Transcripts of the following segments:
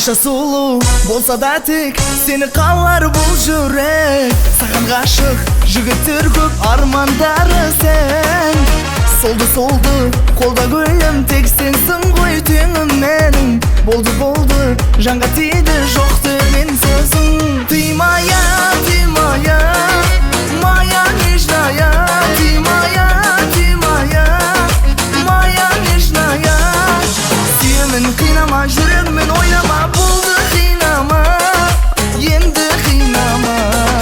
Қанша сұлу болса да тек сені қалар бұл жүрек. Саған ғашық жігіттер көп, армандары сен. Солды қолда гүлім, тек сенсің ғой теңім менің. Болды жанға тиді жоқ деген сөзің. Ты моя, моя нежная. Ты моя, моя нежная. Сенің қинама, жүрегімен ойнама, болды қинама, енді қинама.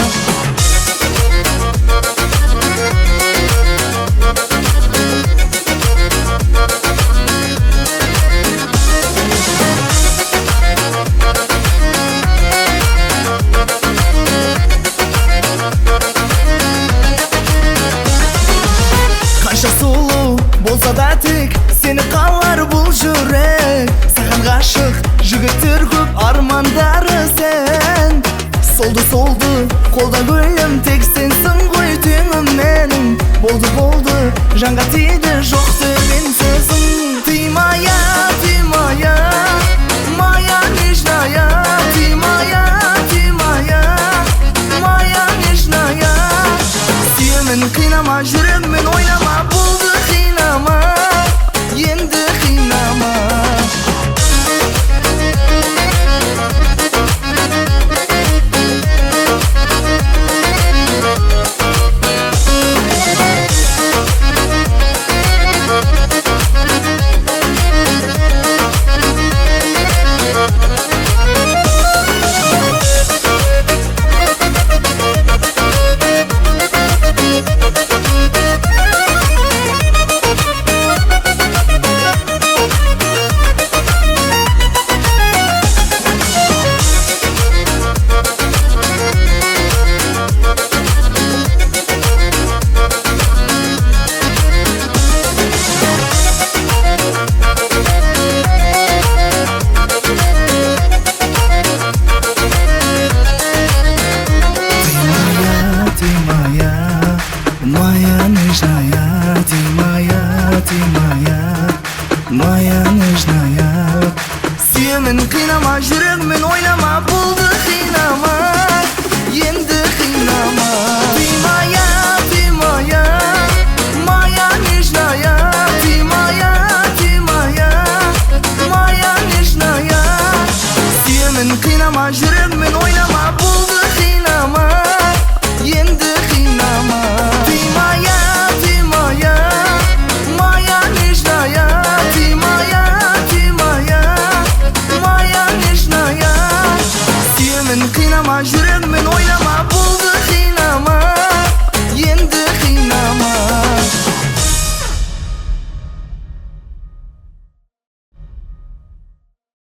Қанша сұлу болса да тек сені қалар бұл жүрек. Саған ғашық жігіттер көп, армандары сен. Солды қолда гүлім, тек сенсің ғой теңім менің. Болды жанға тиді жоқ деген сөзің. Ты моя, моя нежная. Ты моя, моя нежная. Сенің қинама, жүрегімен ойнама, болды қинама, енді қинама. Моя нежная, ты моя, моя нежная. Сенің қинама, жүрегімен ойнама, болды қинама, енді қинама. Ты моя, моя нежная. Ты моя, моя нежная. Сенің қинама, жүрегімен ойнама, болды қинама, енді қинама. Қинама, жүрегімен ойнама.